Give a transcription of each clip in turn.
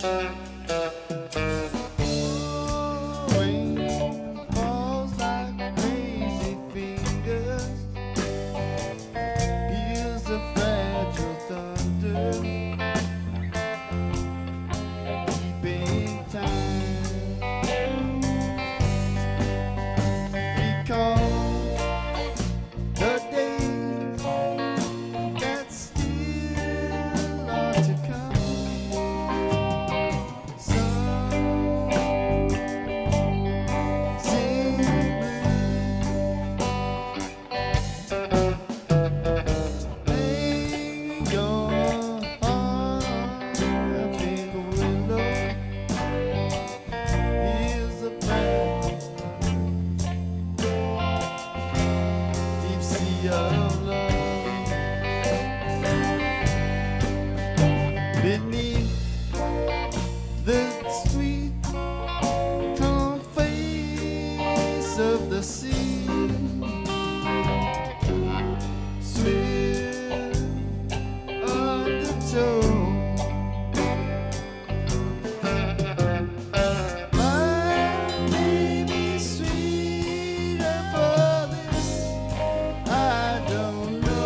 Rain falls like crazy fingers, here's the fragile thunder, keeping time. Recall the days that still are to come. Of love beneath the sweet calm face of the sea, swift undertow. My baby, sweeter for this, I don't know.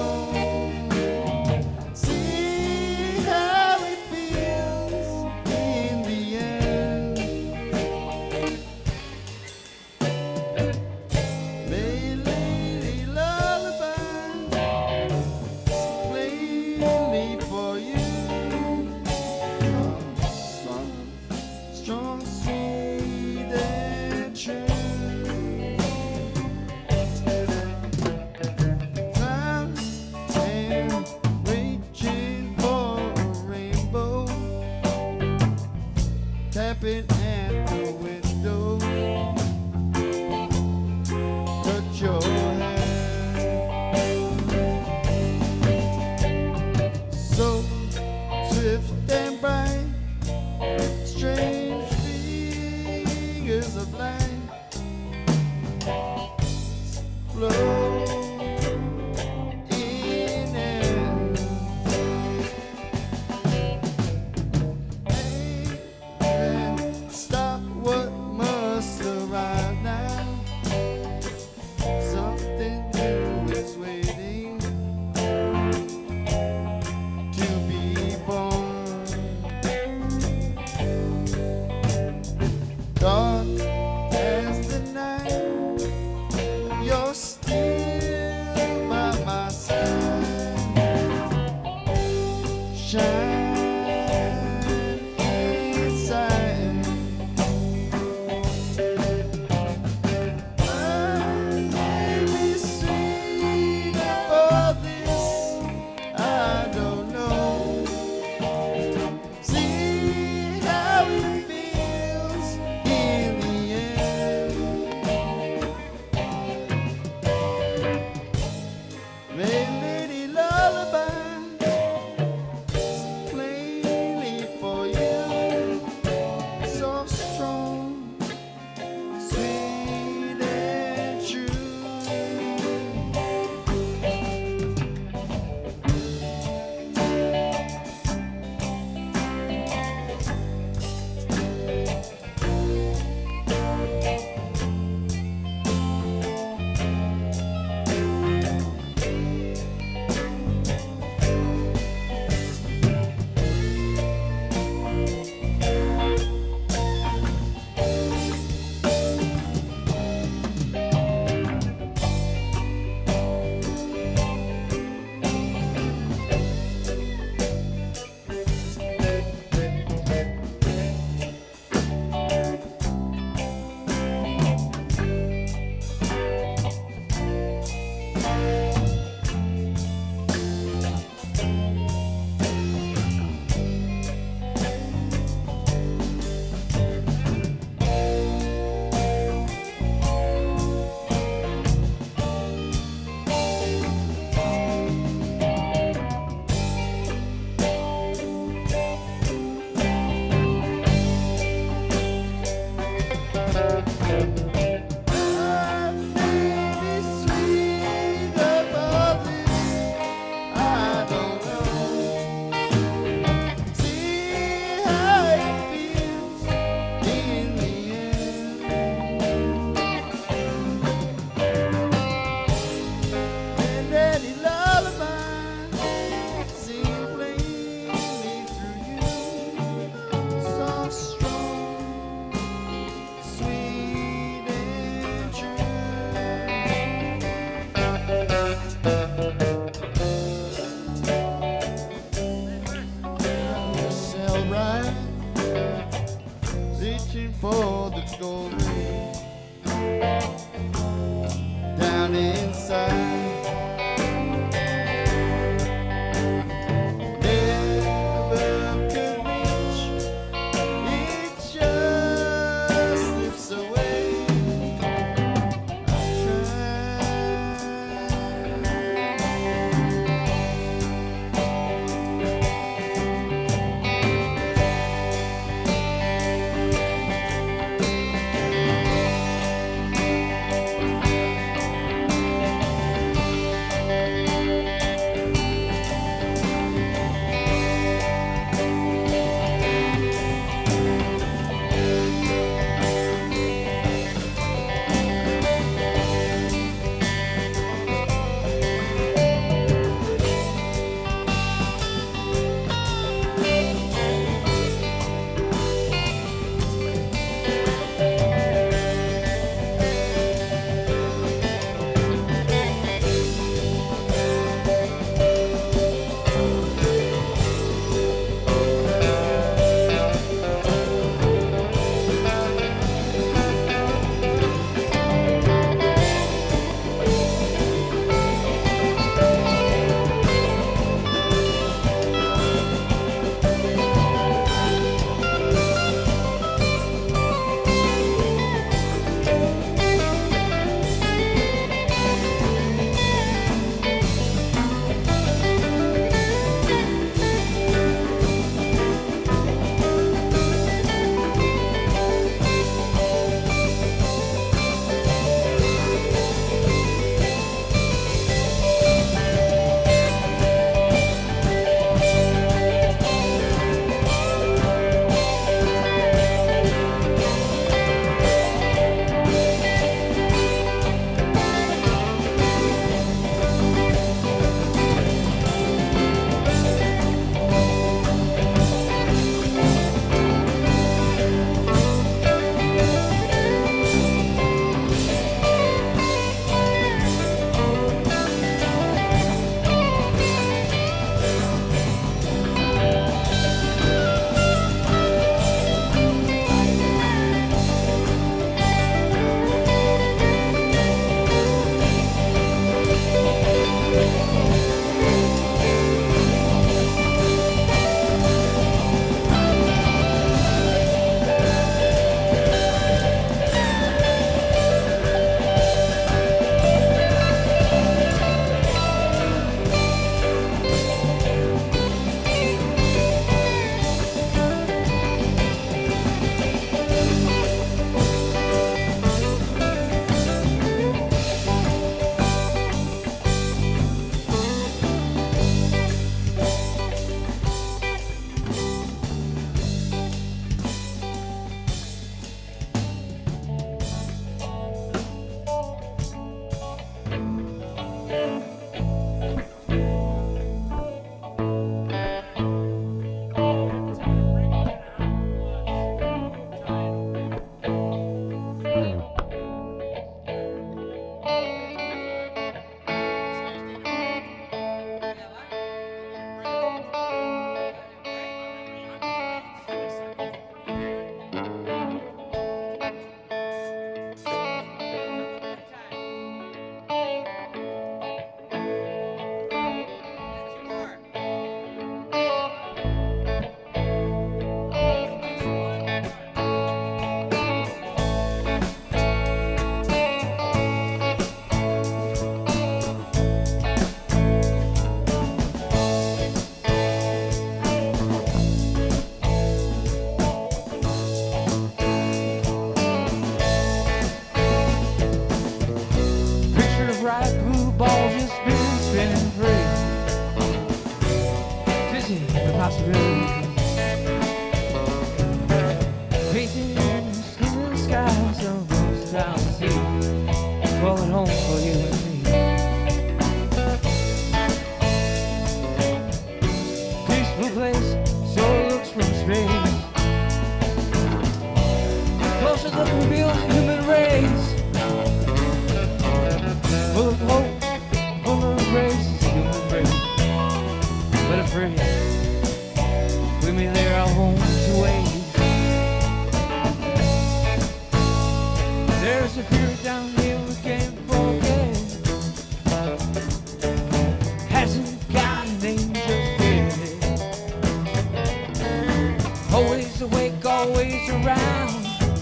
looks around.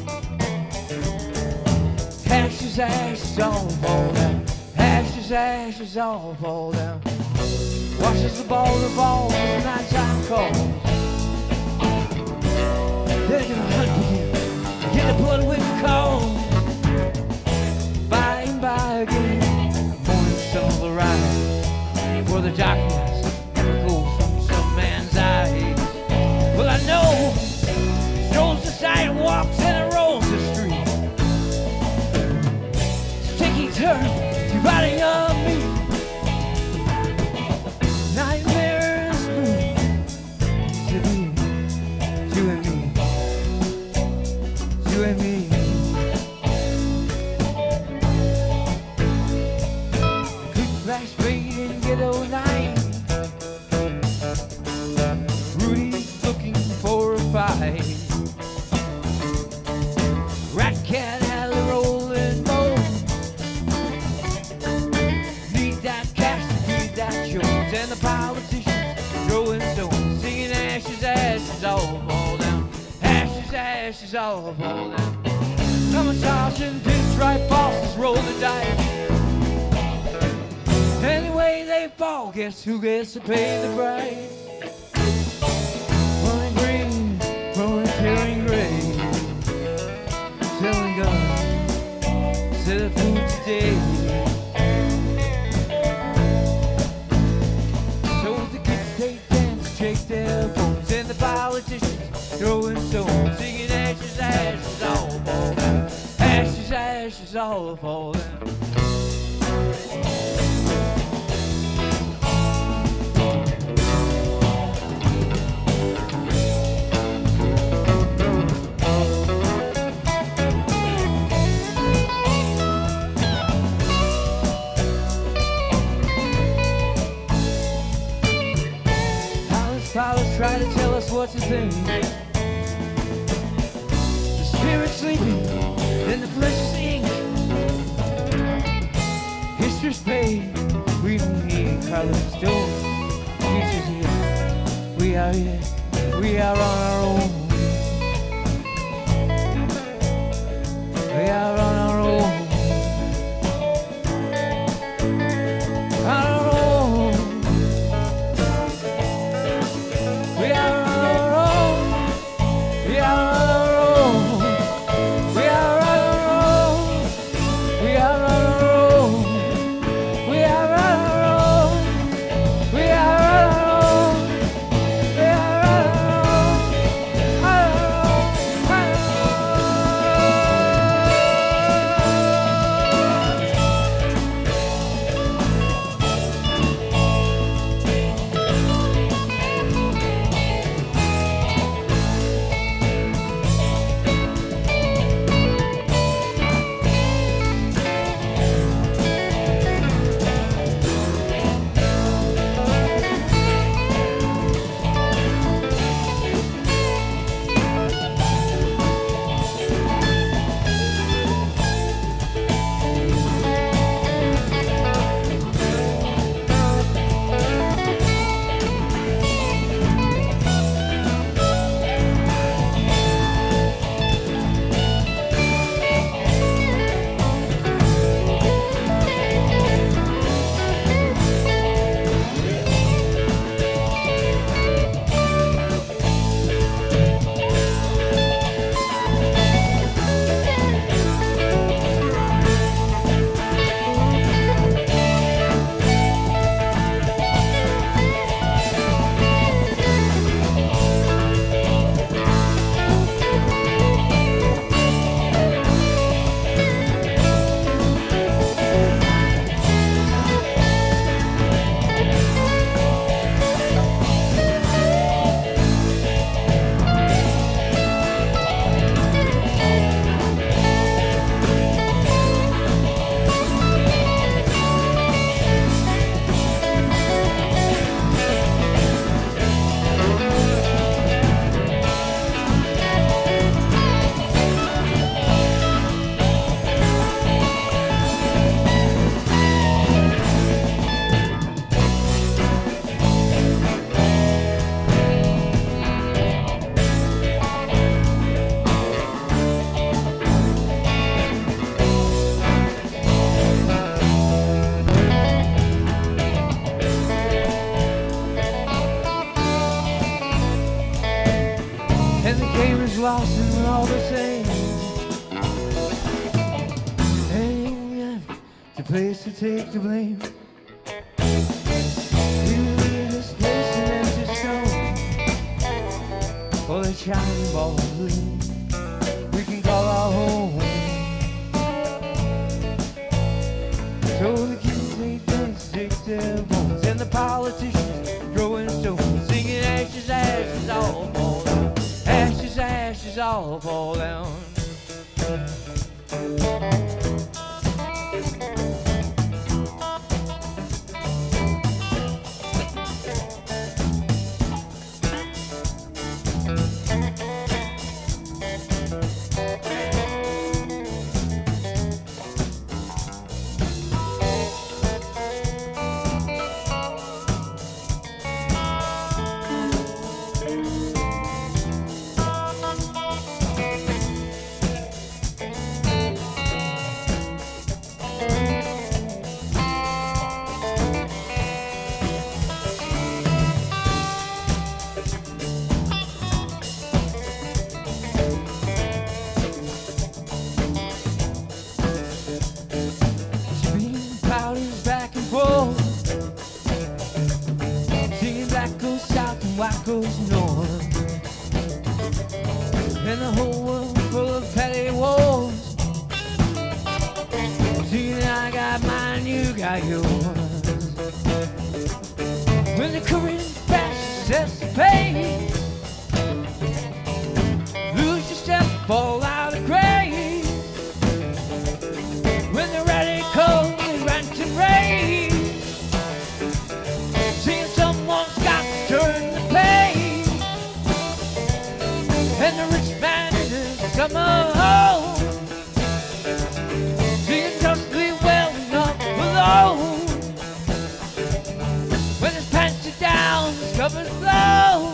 Ashes, ashes, all fall down. Ashes, ashes, all fall down. Watches the ball revolve as the nighttime calls. They're gonna hunt begin. Get the blood with the cold. By and by again, morning sun will rise. For the darkness never goes from some man's eyes. Well, I know, strolls the sidewalks and it rolls the street. Sticky turn, dividing on me. Nightmares brew to be you and me, you and me. Quick flash fade in ghetto night. Rudy's looking for a fight. Rat cat alley rolling bowl. Need that cash to feed that shows. And the politicians throwing stones, singing ashes, ashes, all fall down. Ashes, ashes, all fall down. Come a tossing pinstripe bosses roll the dice. Anyway they fall, guess who gets to pay the price? Rolling green, rolling clearing gray. Selling guns, selling food today. So the kids take dance, shake their bones, and the politicians throwing stones, singing ashes, ashes, all fall down. Ashes, ashes, all fall down. Pilots try to tell us what to think. The spirit's sleeping, and the flesh is ink. History's paid, we need Carlos Stone. Future's here, we are here, we are on our own. We are on our own. lost and we're all the same. Ain't the place to take the blame. We leave this place an empty stone, for the shining ball of gleam we can call our home. So the kids they dance, shake their bones, and the politicians throwing stones, singing ashes, ashes, all fall down. Ashes, ashes, all fall down. White goes north, and the whole world full of petty wars. See, I got mine, you got yours. When the current fast sets the pace, lose yourself, fall out of grace. When the radical rant and rage, seeing someone's got to turn. And the rich man is coming home, seeing justly well enough alone. When his pants are down, his covers low,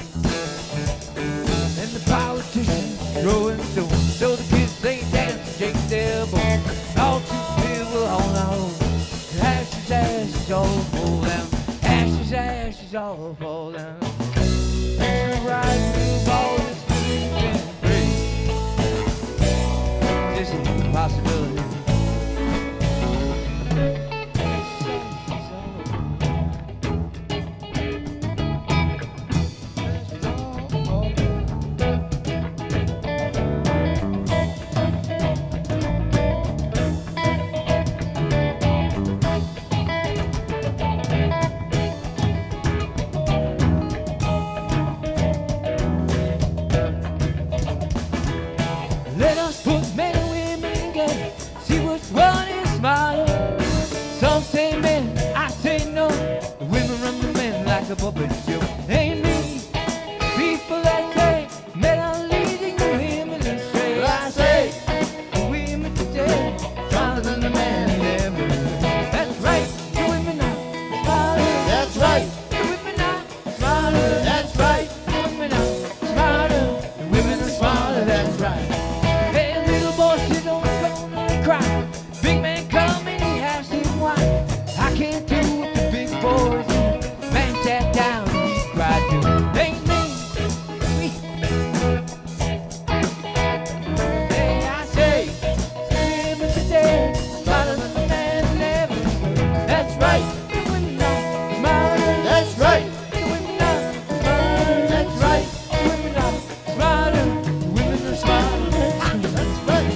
and the politicians throwing stones, so the kids they dance, shake their bones. All too people on the home. Ashes, ashes, all fall down. Ashes, ashes, all fall down. And right through all this. This is a possibility. Let us put men and women together, see which one is smarter. Some say men, I say no. The women run the men like a puppet show. Ain't me. People that say men are leading the women astray. But I say the women today smarter than the men ever. That's right, the women are smarter. that's right, The women are smarter. that's right, The women are smarter. The women are smarter. That's right. Hey, little boy, sit on the phone and cry. Big man come and he asks him why. I can't do what the big boys do. Man sat down and he cried too. Ain't me. Hey, I say, women today smarter than the man ever. That's right. The women are smarter. that's right, The women are smarter. that's right, The women are smarter. The women are smarter. that's right.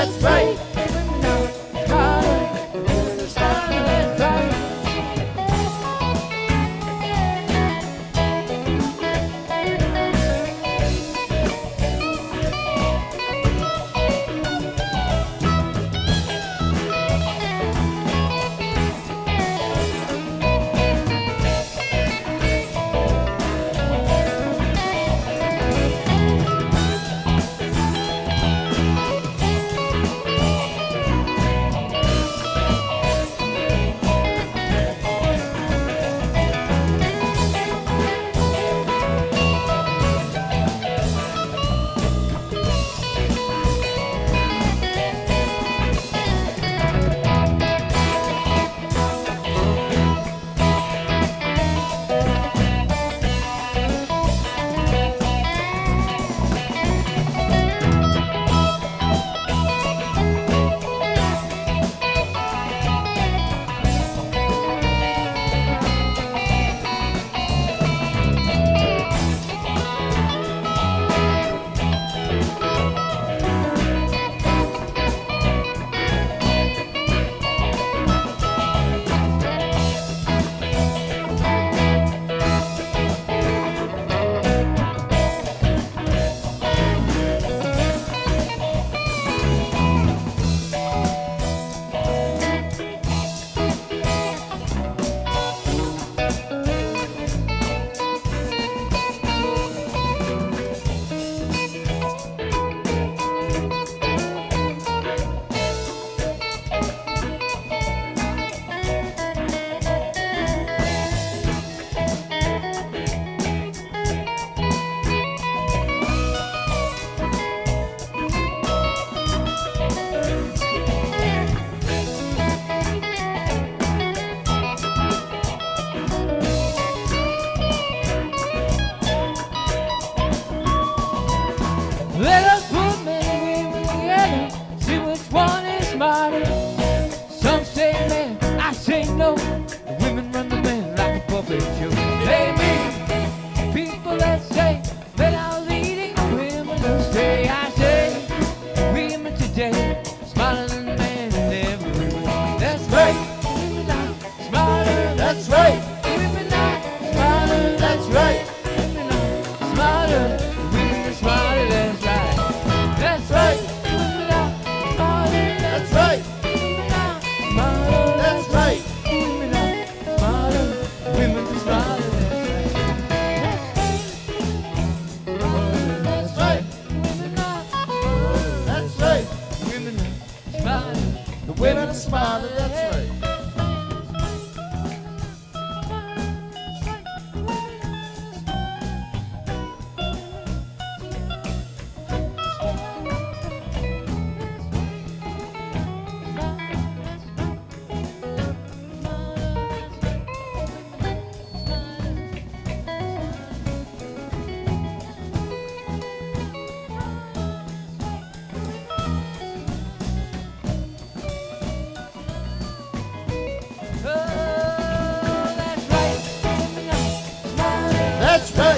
That's right. Women are smarter. Women are smarter. That's right. Let us put men and women together, see which one is smarter. Some say man, I say no. The women run the men like a puppet show. They mean people that say men are leading, the women will stay. I say women today smarter than men in every way. That's right. Women are smarter. That's right. Women are smarter. That's right. Women are smarter. Women are smarter. That's right. That's right. Women are smarter. That's right. Women are smarter. That's right. Women are smarter. Women are smarter. That's right. Women are That's right. women are smarter. The Women are smarter. That's right. Oh, that's right. Women are smarter. That's right.